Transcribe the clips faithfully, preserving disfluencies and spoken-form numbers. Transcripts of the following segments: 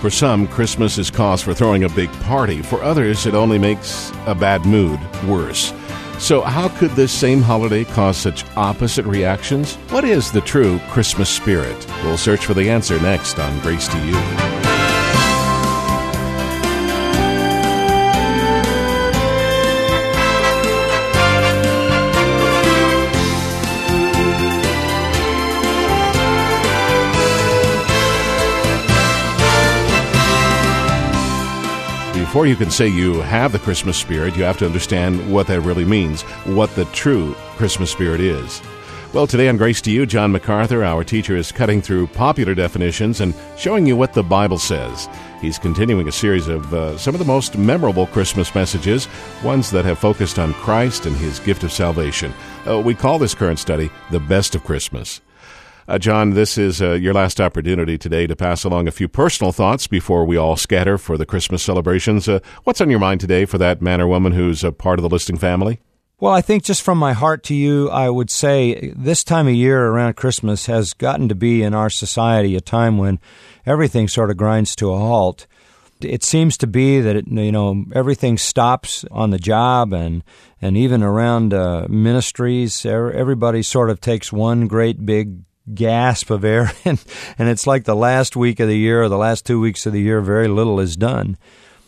For some, Christmas is cause for throwing a big party. For others, it only makes a bad mood worse. So how could this same holiday cause such opposite reactions? What is the true Christmas spirit? We'll search for the answer next on Grace to You. Before you can say you have the Christmas spirit, you have to understand what that really means, what the true Christmas spirit is. Well, today on Grace to You, John MacArthur, our teacher, is cutting through popular definitions and showing you what the Bible says. He's continuing a series of uh, some of the most memorable Christmas messages, ones that have focused on Christ and His gift of salvation. Uh, we call this current study The Best of Christmas. Uh, John, this is uh, your last opportunity today to pass along a few personal thoughts before we all scatter for the Christmas celebrations. Uh, what's on your mind today for that man or woman who's a part of the Listing family? Well, I think just from my heart to you, I would say this time of year around Christmas has gotten to be in our society a time when everything sort of grinds to a halt. It seems to be that, it, you know, everything stops on the job and and even around uh, ministries. Everybody sort of takes one great big gasp of air, and, and it's like the last week of the year or the last two weeks of the year, very little is done.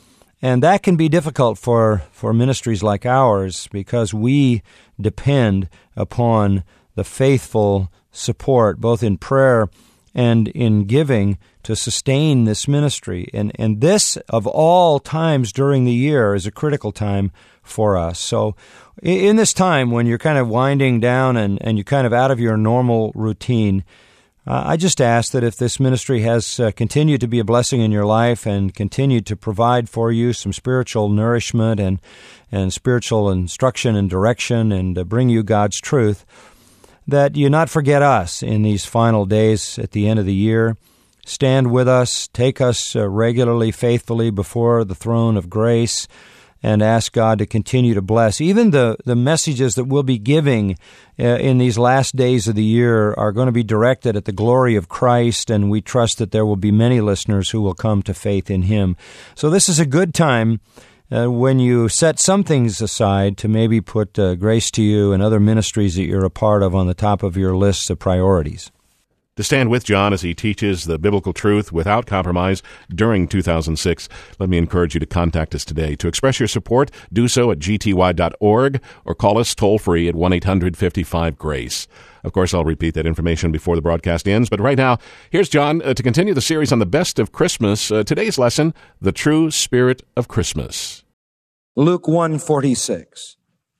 And that can be difficult for, for ministries like ours because we depend upon the faithful support, both in prayer and in giving, to sustain this ministry. And, and this, of all times during the year, is a critical time for us. So in this time when you're kind of winding down and, and you're kind of out of your normal routine, uh, I just ask that if this ministry has uh, continued to be a blessing in your life and continued to provide for you some spiritual nourishment and, and spiritual instruction and direction and uh, bring you God's truth, that you not forget us in these final days at the end of the year. Stand with us, take us uh, regularly, faithfully before the throne of grace, and ask God to continue to bless. Even the, the messages that we'll be giving uh, in these last days of the year are going to be directed at the glory of Christ, and we trust that there will be many listeners who will come to faith in Him. So this is a good time uh, when you set some things aside to maybe put uh, Grace to You and other ministries that you're a part of on the top of your list of priorities. To stand with John as he teaches the biblical truth without compromise during two thousand six, let me encourage you to contact us today. To express your support, do so at g t y dot org or call us toll-free at one eight hundred fifty-five GRACE. Of course, I'll repeat that information before the broadcast ends, but right now, here's John uh, to continue the series on the best of Christmas. Uh, today's lesson, The True Spirit of Christmas. Luke one forty-six.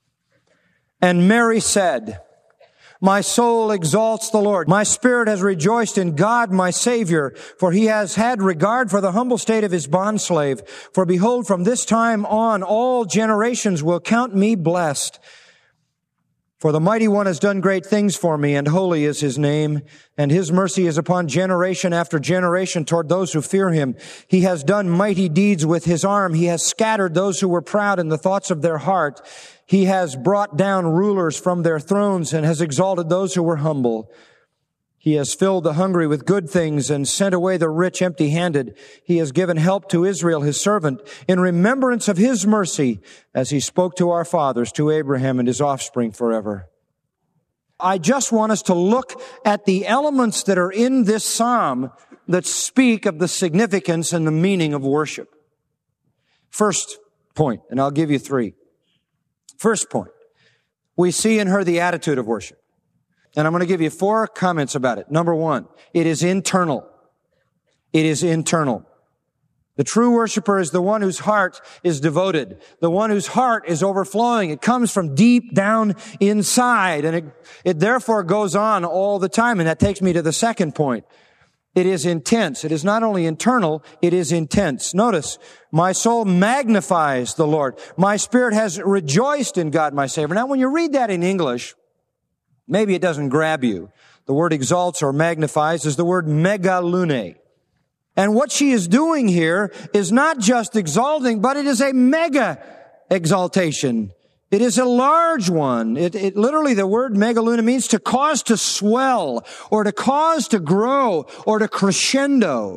And Mary said, My soul exalts the Lord. My spirit has rejoiced in God, my Savior, for He has had regard for the humble state of His bondslave. For behold, from this time on, all generations will count me blessed. For the Mighty One has done great things for me, and holy is His name, and His mercy is upon generation after generation toward those who fear Him. He has done mighty deeds with His arm. He has scattered those who were proud in the thoughts of their heart. He has brought down rulers from their thrones and has exalted those who were humble. He has filled the hungry with good things and sent away the rich empty-handed. He has given help to Israel, His servant, in remembrance of His mercy, as He spoke to our fathers, to Abraham and his offspring forever. I just want us to look at the elements that are in this psalm that speak of the significance and the meaning of worship. First point, and I'll give you three. First point, we see in her the attitude of worship. And I'm going to give you four comments about it. Number one, it is internal. It is internal. The true worshiper is the one whose heart is devoted, the one whose heart is overflowing. It comes from deep down inside, and it, it therefore goes on all the time. And that takes me to the second point. It is intense. It is not only internal, it is intense. Notice, my soul magnifies the Lord. My spirit has rejoiced in God, my Savior. Now, when you read that in English, maybe it doesn't grab you. The word exalts or magnifies is the word megalune. And what she is doing here is not just exalting, but it is a mega exaltation. It is a large one. It, it literally, the word megaluna means to cause to swell or to cause to grow or to crescendo.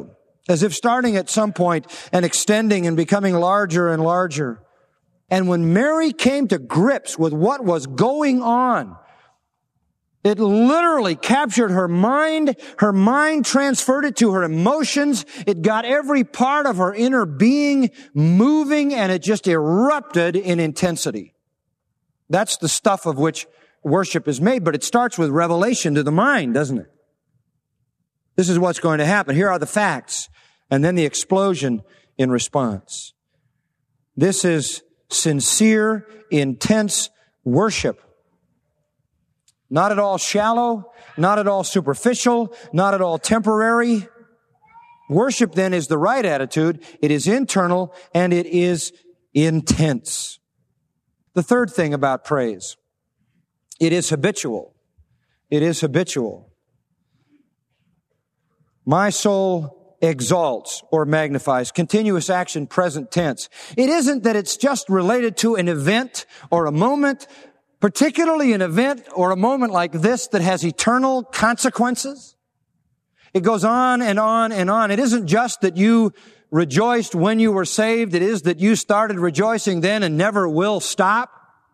as if starting at some point and extending and becoming larger and larger. And when Mary came to grips with what was going on, it literally captured her mind. Her mind transferred it to her emotions. It got every part of her inner being moving, and it just erupted in intensity. That's the stuff of which worship is made, but it starts with revelation to the mind, doesn't it? This is what's going to happen. Here are the facts, and then the explosion in response. This is sincere, intense worship. Not at all shallow, not at all superficial, not at all temporary. Worship then is the right attitude. It is internal and it is intense. The third thing about praise, it is habitual. It is habitual. My soul exalts or magnifies. Continuous action, present tense. It isn't that it's just related to an event or a moment, particularly an event or a moment like this that has eternal consequences. It goes on and on and on. It isn't just that you rejoiced when you were saved. It is that you started rejoicing then and never will stop.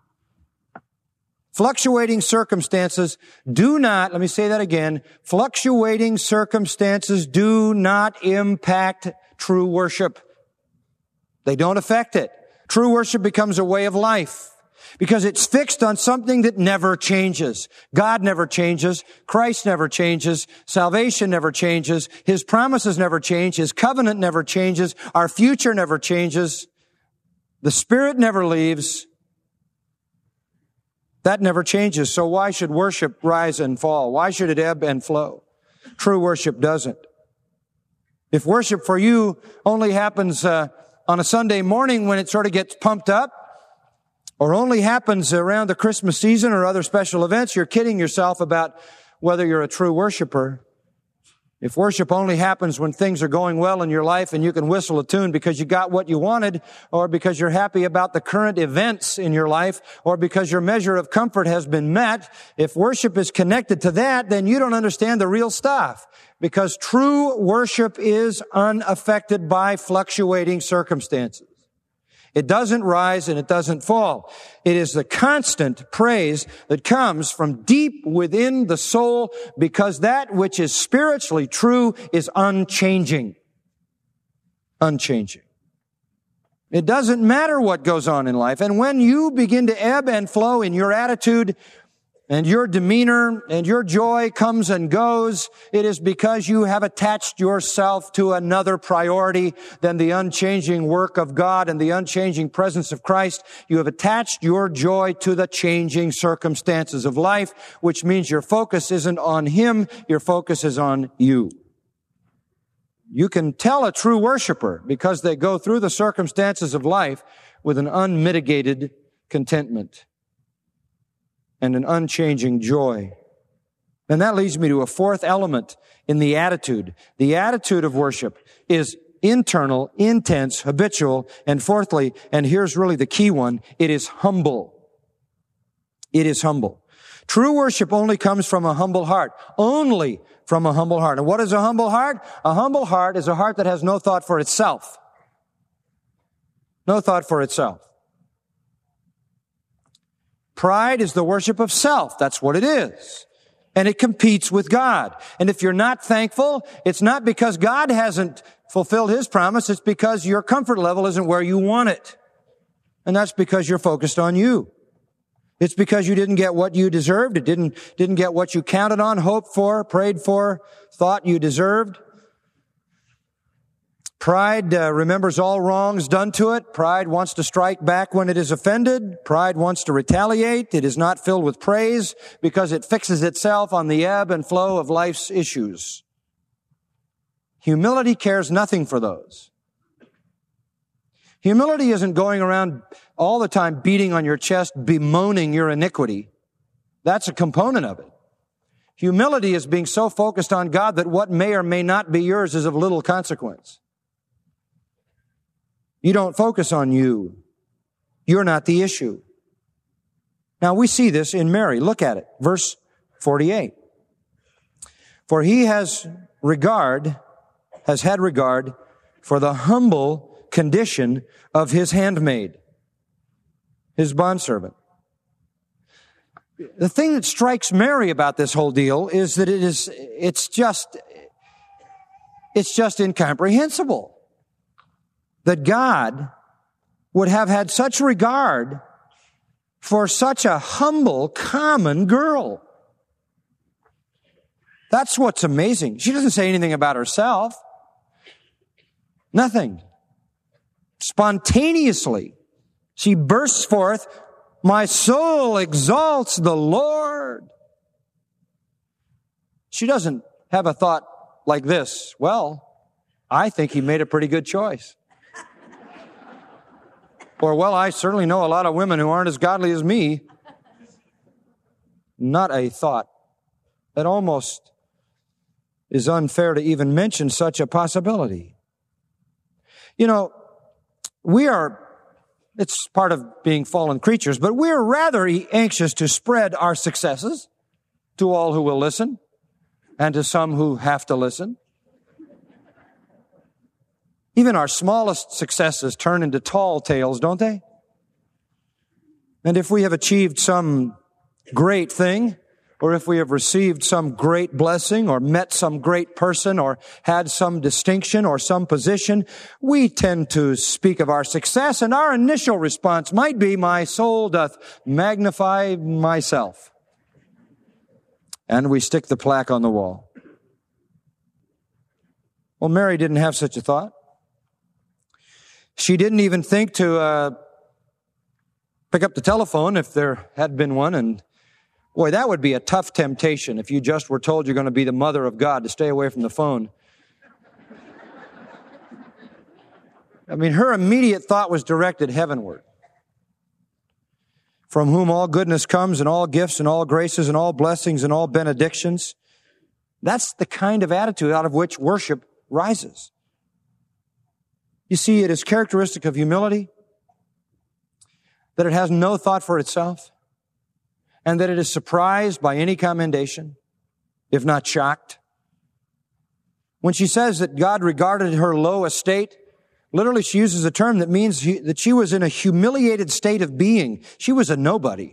Fluctuating circumstances do not, let me say that again, fluctuating circumstances do not impact true worship. They don't affect it. True worship becomes a way of life because it's fixed on something that never changes. God never changes. Christ never changes. Salvation never changes. His promises never change. His covenant never changes. Our future never changes. The Spirit never leaves. That never changes. So why should worship rise and fall? Why should it ebb and flow? True worship doesn't. If worship for you only happens uh, on a Sunday morning when it sort of gets pumped up, or only happens around the Christmas season or other special events, you're kidding yourself about whether you're a true worshiper. If worship only happens when things are going well in your life and you can whistle a tune because you got what you wanted, or because you're happy about the current events in your life, or because your measure of comfort has been met, if worship is connected to that, then you don't understand the real stuff. Because true worship is unaffected by fluctuating circumstances. It doesn't rise and it doesn't fall. It is the constant praise that comes from deep within the soul, because that which is spiritually true is unchanging. Unchanging. It doesn't matter what goes on in life. And when you begin to ebb and flow in your attitude and your demeanor and your joy comes and goes, it is because you have attached yourself to another priority than the unchanging work of God and the unchanging presence of Christ. You have attached your joy to the changing circumstances of life, which means your focus isn't on Him, your focus is on you. You can tell a true worshiper because they go through the circumstances of life with an unmitigated contentment and an unchanging joy. And that leads me to a fourth element in the attitude. The attitude of worship is internal, intense, habitual, and fourthly, and here's really the key one, it is humble. It is humble. True worship only comes from a humble heart. Only from a humble heart. And what is a humble heart? A humble heart is a heart that has no thought for itself. No thought for itself. Pride is the worship of self. That's what it is. And it competes with God. And if you're not thankful, it's not because God hasn't fulfilled His promise. It's because your comfort level isn't where you want it. And that's because you're focused on you. It's because you didn't get what you deserved. It didn't, didn't get what you counted on, hoped for, prayed for, thought you deserved. Pride uh, remembers all wrongs done to it. Pride wants to strike back when it is offended. Pride wants to retaliate. It is not filled with praise because it fixes itself on the ebb and flow of life's issues. Humility cares nothing for those. Humility isn't going around all the time beating on your chest, bemoaning your iniquity. That's a component of it. Humility is being so focused on God that what may or may not be yours is of little consequence. You don't focus on you. You're not the issue. Now we see this in Mary. Look at it. Verse forty-eight. For He has regard has had regard for the humble condition of his handmaid, his bondservant. The thing that strikes Mary about this whole deal is that it is, it's just, it's just incomprehensible that God would have had such regard for such a humble, common girl. That's what's amazing. She doesn't say anything about herself. Nothing. Spontaneously, she bursts forth, "My soul exalts the Lord." She doesn't have a thought like this, "Well, I think he made a pretty good choice." Or, "Well, I certainly know a lot of women who aren't as godly as me." Not a thought. It almost is unfair to even mention such a possibility. You know, we are, it's part of being fallen creatures, but we're rather anxious to spread our successes to all who will listen and to some who have to listen. Even our smallest successes turn into tall tales, don't they? And if we have achieved some great thing, or if we have received some great blessing, or met some great person, or had some distinction or some position, we tend to speak of our success, and our initial response might be, "My soul doth magnify myself." And we stick the plaque on the wall. Well, Mary didn't have such a thought. She didn't even think to uh, pick up the telephone if there had been one. And boy, that would be a tough temptation if you just were told you're going to be the mother of God, to stay away from the phone. I mean, her immediate thought was directed heavenward, from whom all goodness comes, and all gifts and all graces and all blessings and all benedictions. That's the kind of attitude out of which worship rises. You see, it is characteristic of humility that it has no thought for itself, and that it is surprised by any commendation, if not shocked. When she says that God regarded her low estate, literally she uses a term that means that she was in a humiliated state of being. She was a nobody.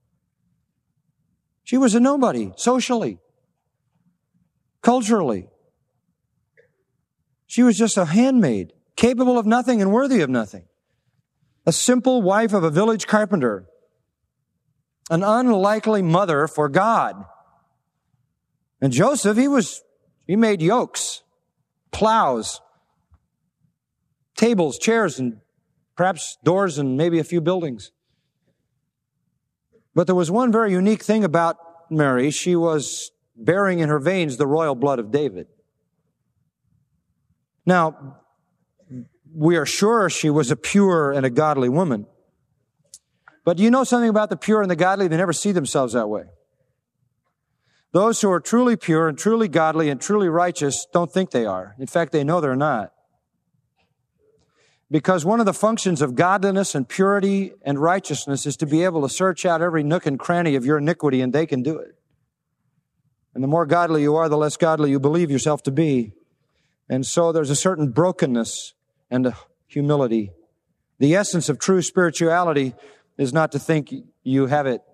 She was a nobody, socially, culturally. She was just a handmaid, capable of nothing and worthy of nothing. A simple wife of a village carpenter. An unlikely mother for God. And Joseph, he was, he made yokes, plows, tables, chairs, and perhaps doors and maybe a few buildings. But there was one very unique thing about Mary. She was bearing in her veins the royal blood of David. Now, we are sure she was a pure and a godly woman. But do you know something about the pure and the godly? They never see themselves that way. Those who are truly pure and truly godly and truly righteous don't think they are. In fact, they know they're not. Because one of the functions of godliness and purity and righteousness is to be able to search out every nook and cranny of your iniquity, and they can do it. And the more godly you are, the less godly you believe yourself to be. And so there's a certain brokenness and a humility. The essence of true spirituality is not to think you have it.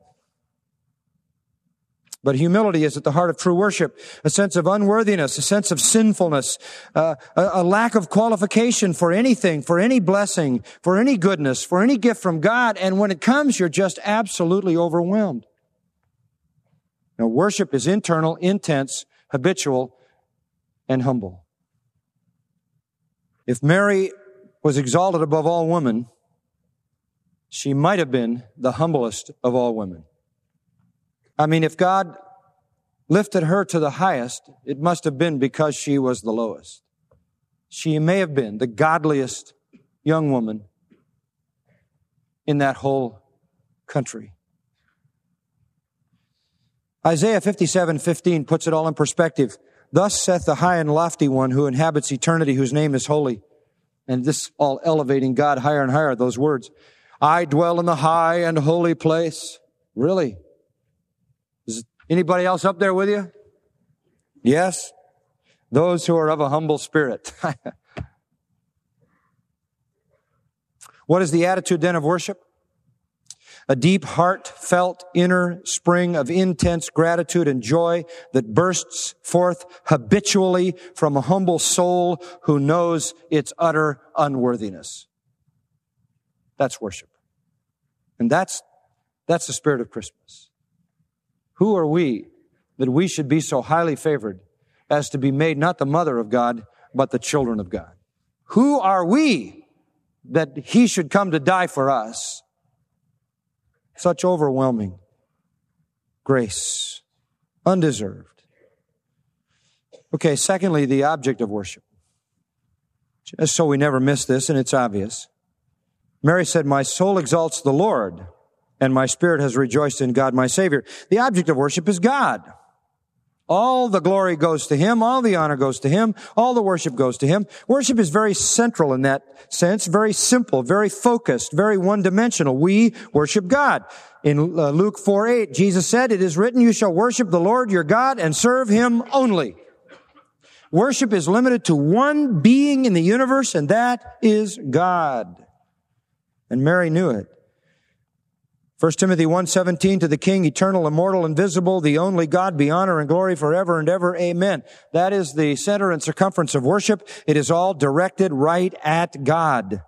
But humility is at the heart of true worship. A sense of unworthiness, a sense of sinfulness, uh, a, a lack of qualification for anything, for any blessing, for any goodness, for any gift from God. And when it comes, you're just absolutely overwhelmed. Now, worship is internal, intense, habitual, and humble. If Mary was exalted above all women, she might have been the humblest of all women. I mean, if God lifted her to the highest, it must have been because she was the lowest. She may have been the godliest young woman in that whole country. Isaiah fifty-seven fifteen puts it all in perspective. Thus saith the high and lofty one who inhabits eternity, whose name is holy. And this all elevating God higher and higher, those words. I dwell in the high and holy place. Really? Is anybody else up there with you? Yes. Those who are of a humble spirit. What is the attitude then of worship? A deep, heartfelt inner spring of intense gratitude and joy that bursts forth habitually from a humble soul who knows its utter unworthiness. That's worship. And that's, that's the spirit of Christmas. Who are we that we should be so highly favored as to be made not the mother of God, but the children of God? Who are we that He should come to die for us? Such overwhelming grace, undeserved. Okay, secondly, the object of worship. Just so we never miss this, and it's obvious. Mary said, my soul exalts the Lord, and my spirit has rejoiced in God my Savior. The object of worship is God. All the glory goes to Him. All the honor goes to Him. All the worship goes to Him. Worship is very central in that sense, very simple, very focused, very one-dimensional. We worship God. In uh, Luke four eight, Jesus said, it is written, you shall worship the Lord your God and serve Him only. Worship is limited to one being in the universe, and that is God. And Mary knew it. First Timothy one seventeen, to the King, eternal, immortal, invisible, the only God, be honor and glory forever and ever. Amen. That is the center and circumference of worship. It is all directed right at God.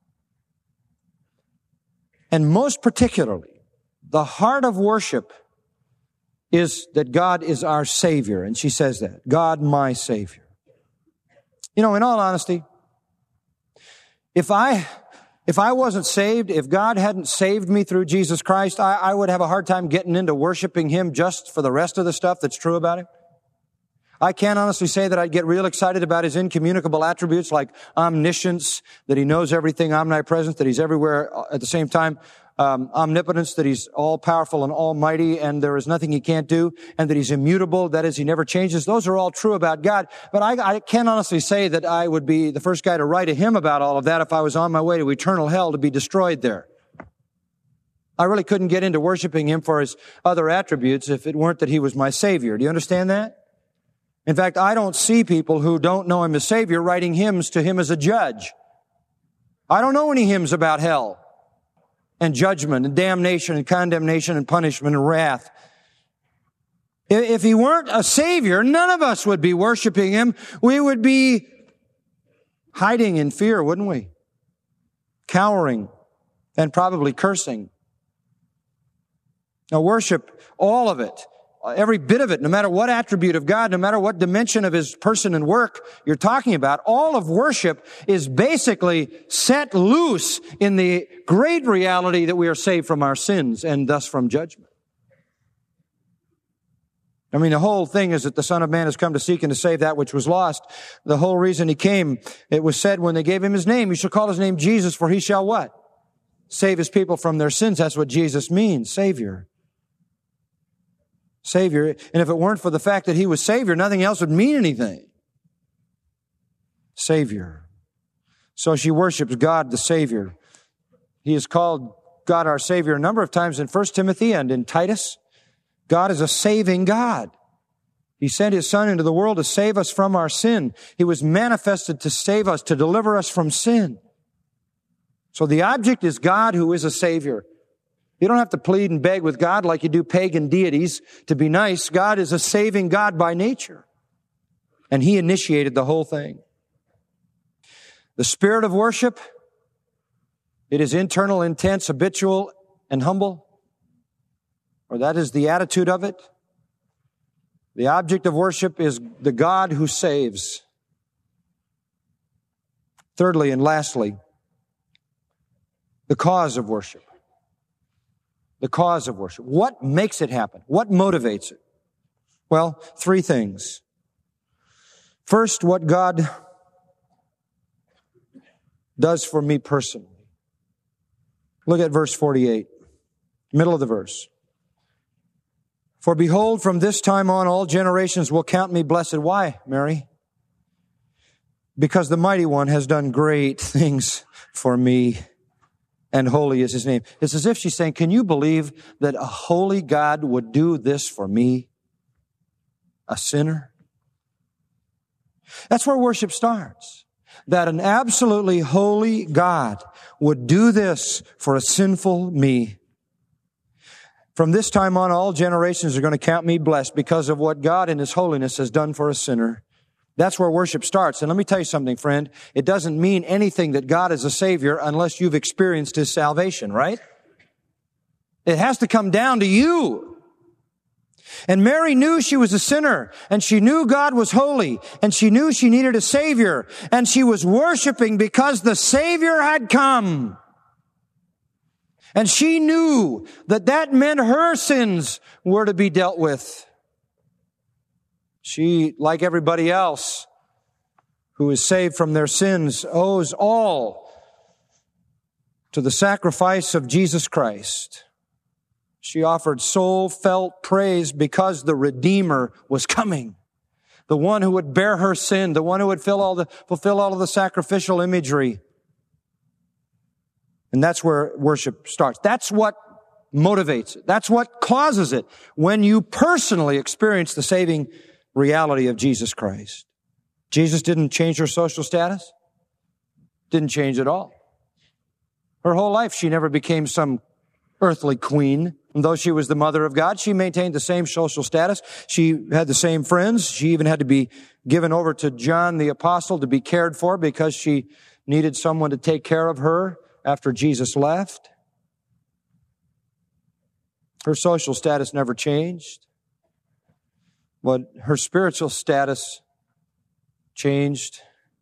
And most particularly, the heart of worship is that God is our Savior. And she says that. God, my Savior. You know, in all honesty, if I... If I wasn't saved, if God hadn't saved me through Jesus Christ, I, I would have a hard time getting into worshiping Him just for the rest of the stuff that's true about Him. I can't honestly say that I'd get real excited about His incommunicable attributes like omniscience, that He knows everything, omnipresent, that He's everywhere at the same time, um, omnipotence, that He's all-powerful and almighty, and there is nothing He can't do, and that He's immutable, that is, He never changes. Those are all true about God, but I, I can't honestly say that I would be the first guy to write a hymn about all of that if I was on my way to eternal hell to be destroyed there. I really couldn't get into worshiping Him for His other attributes if it weren't that He was my Savior. Do you understand that? In fact, I don't see people who don't know Him as Savior writing hymns to Him as a judge. I don't know any hymns about hell and judgment and damnation and condemnation and punishment and wrath. If He weren't a Savior, none of us would be worshiping Him. We would be hiding in fear, wouldn't we? Cowering and probably cursing. Now worship, all of it, every bit of it, no matter what attribute of God, no matter what dimension of His person and work you're talking about, all of worship is basically set loose in the great reality that we are saved from our sins and thus from judgment. I mean, the whole thing is that the Son of Man has come to seek and to save that which was lost. The whole reason He came, it was said when they gave Him His name, you shall call His name Jesus, for He shall what? Save His people from their sins. That's what Jesus means, Savior. Savior. And if it weren't for the fact that He was Savior, nothing else would mean anything. Savior. So she worships God the Savior. He is called God our Savior a number of times in First Timothy and in Titus. God is a saving God. He sent His Son into the world to save us from our sin. He was manifested to save us, to deliver us from sin. So the object is God who is a Savior. You don't have to plead and beg with God like you do pagan deities to be nice. God is a saving God by nature. And He initiated the whole thing. The spirit of worship, it is internal, intense, habitual, and humble. Or that is the attitude of it. The object of worship is the God who saves. Thirdly and lastly, the cause of worship. The cause of worship. What makes it happen? What motivates it? Well, three things. First, what God does for me personally. Look at verse forty-eight, middle of the verse. For behold, from this time on, all generations will count me blessed. Why, Mary? Because the Mighty One has done great things for me, and holy is His name. It's as if she's saying, can you believe that a holy God would do this for me, a sinner? That's where worship starts. That an absolutely holy God would do this for a sinful me. From this time on, all generations are going to count me blessed because of what God in His holiness has done for a sinner. That's where worship starts. And let me tell you something, friend. It doesn't mean anything that God is a Savior unless you've experienced His salvation, right? It has to come down to you. And Mary knew she was a sinner, and she knew God was holy, and she knew she needed a Savior, and she was worshiping because the Savior had come. And she knew that that meant her sins were to be dealt with. She, like everybody else who is saved from their sins, owes all to the sacrifice of Jesus Christ. She offered soul-felt praise because the Redeemer was coming. The one who would bear her sin, the one who would fill all the, fulfill all of the sacrificial imagery. And that's where worship starts. That's what motivates it. That's what causes it when you personally experience the saving reality of Jesus Christ. Jesus didn't change her social status. Didn't change at all. Her whole life, she never became some earthly queen. And though she was the mother of God, she maintained the same social status. She had the same friends. She even had to be given over to John the Apostle to be cared for because she needed someone to take care of her after Jesus left. Her social status never changed, but her spiritual status changed.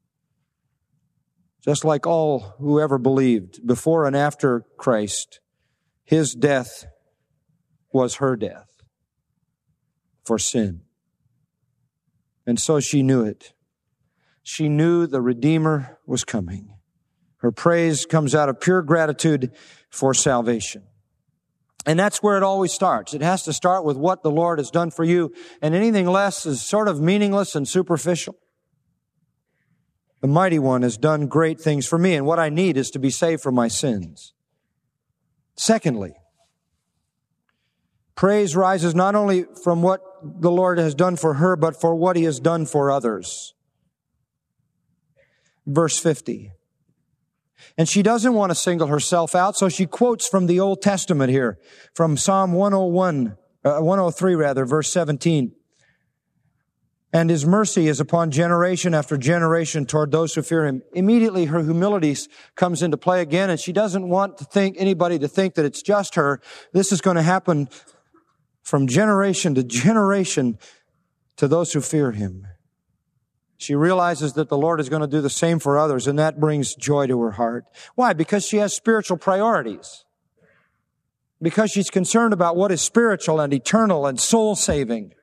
Just like all who ever believed, before and after Christ, His death was her death for sin. And so she knew it. She knew the Redeemer was coming. Her praise comes out of pure gratitude for salvation. And that's where it always starts. It has to start with what the Lord has done for you, and anything less is sort of meaningless and superficial. The Mighty One has done great things for me, and what I need is to be saved from my sins. Secondly, praise rises not only from what the Lord has done for her, but for what He has done for others. Verse fifty. And she doesn't want to single herself out, so she quotes from the Old Testament here, from Psalm one oh one, uh, one oh three rather, verse seventeen. And His mercy is upon generation after generation toward those who fear Him. Immediately her humility comes into play again, and she doesn't want to think anybody to think that it's just her. This is going to happen from generation to generation to those who fear Him. She realizes that the Lord is going to do the same for others, and that brings joy to her heart. Why? Because she has spiritual priorities. Because she's concerned about what is spiritual and eternal and soul-saving.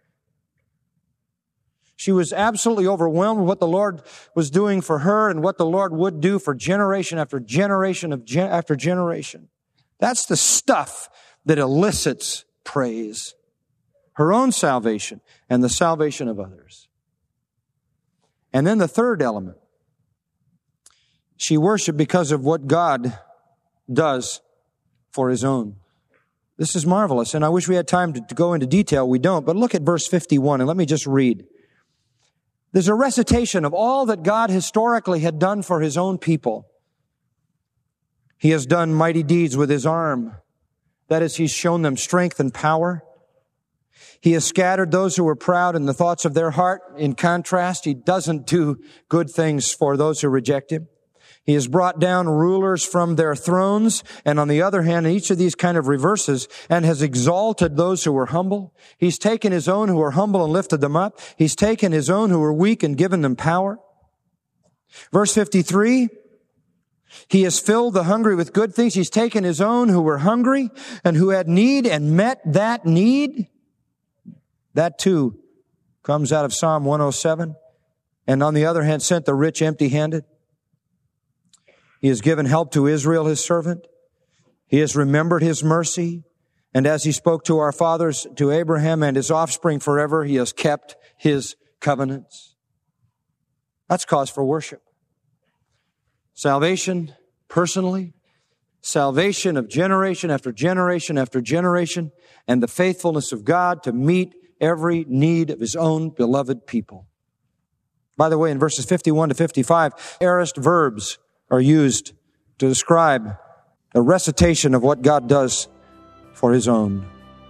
She was absolutely overwhelmed with what the Lord was doing for her and what the Lord would do for generation after generation of gen- after generation. That's the stuff that elicits praise. Her own salvation and the salvation of others. And then the third element. She worshiped because of what God does for His own. This is marvelous, and I wish we had time to, to go into detail. We don't, but look at verse fifty-one, and let me just read. There's a recitation of all that God historically had done for His own people. He has done mighty deeds with His arm. That is, He's shown them strength and power. He has scattered those who were proud in the thoughts of their heart. In contrast, He doesn't do good things for those who reject Him. He has brought down rulers from their thrones, and on the other hand, each of these kind of reverses, and has exalted those who were humble. He's taken His own who were humble and lifted them up. He's taken His own who were weak and given them power. Verse fifty-three, He has filled the hungry with good things. He's taken His own who were hungry and who had need and met that need. That too comes out of Psalm one oh seven. And on the other hand, sent the rich empty-handed. He has given help to Israel, His servant. He has remembered His mercy. And as He spoke to our fathers, to Abraham and his offspring forever, He has kept His covenants. That's cause for worship. Salvation personally, salvation of generation after generation after generation, and the faithfulness of God to meet every need of His own beloved people. By the way, in verses fifty-one to fifty-five, aorist verbs are used to describe a recitation of what God does for His own.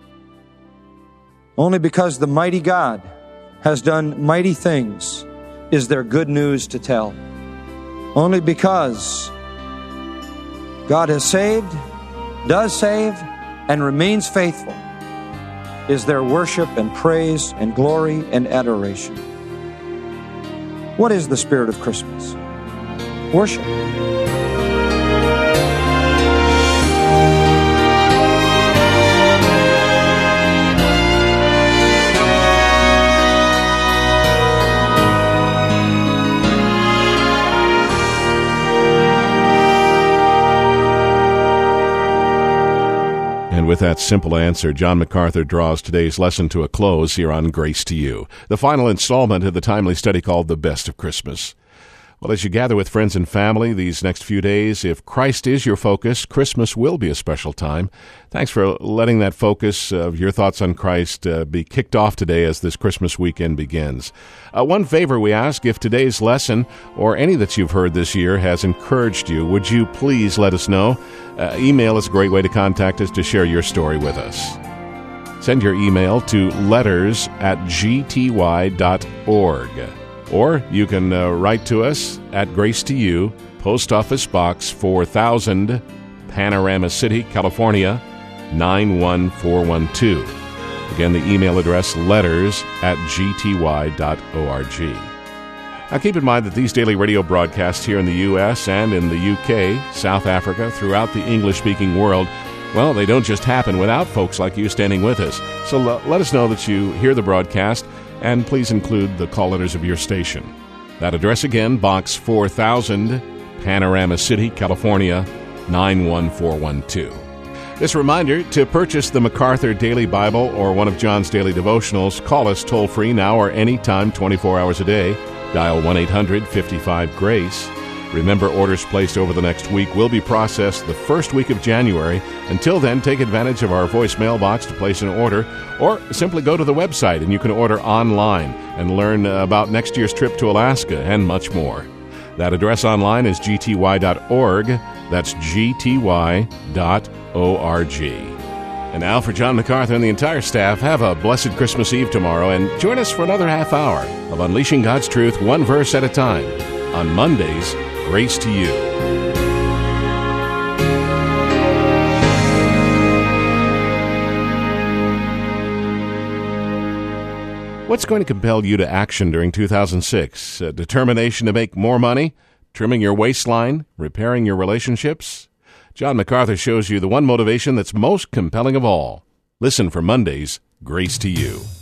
Only because the mighty God has done mighty things is there good news to tell. Only because God has saved, does save, and remains faithful is there worship and praise and glory and adoration. What is the spirit of Christmas? Worship. And with that simple answer, John MacArthur draws today's lesson to a close here on Grace to You, the final installment of the timely study called The Best of Christmas. Well, as you gather with friends and family these next few days, if Christ is your focus, Christmas will be a special time. Thanks for letting that focus of your thoughts on Christ uh, be kicked off today as this Christmas weekend begins. Uh, one favor we ask, if today's lesson or any that you've heard this year has encouraged you, would you please let us know? Uh, email is a great way to contact us to share your story with us. Send your email to letters at g t y dot org. Or you can uh, write to us at Grace to You, Post Office Box four thousand, Panorama City, California, nine one four one two. Again, the email address, letters at g t y dot org. Now keep in mind that these daily radio broadcasts here in the U S and in the U K, South Africa, throughout the English-speaking world, well, they don't just happen without folks like you standing with us. So l- let us know that you hear the broadcast, and please include the call letters of your station. That address again, Box four thousand, Panorama City, California, nine one four one two. This reminder, to purchase the MacArthur Daily Bible or one of John's daily devotionals, call us toll-free now or anytime, twenty-four hours a day. Dial one eight hundred fifty-five GRACE. Remember, orders placed over the next week will be processed the first week of January. Until then, take advantage of our voicemail box to place an order, or simply go to the website and you can order online and learn about next year's trip to Alaska and much more. That address online is g t y dot org. That's g t y dot org. And now for John MacArthur and the entire staff, have a blessed Christmas Eve tomorrow and join us for another half hour of Unleashing God's Truth one verse at a time on Mondays, Grace to You. What's going to compel you to action during two thousand six? A determination to make more money? Trimming your waistline? Repairing your relationships? John MacArthur shows you the one motivation that's most compelling of all. Listen for Mondays, Grace to You.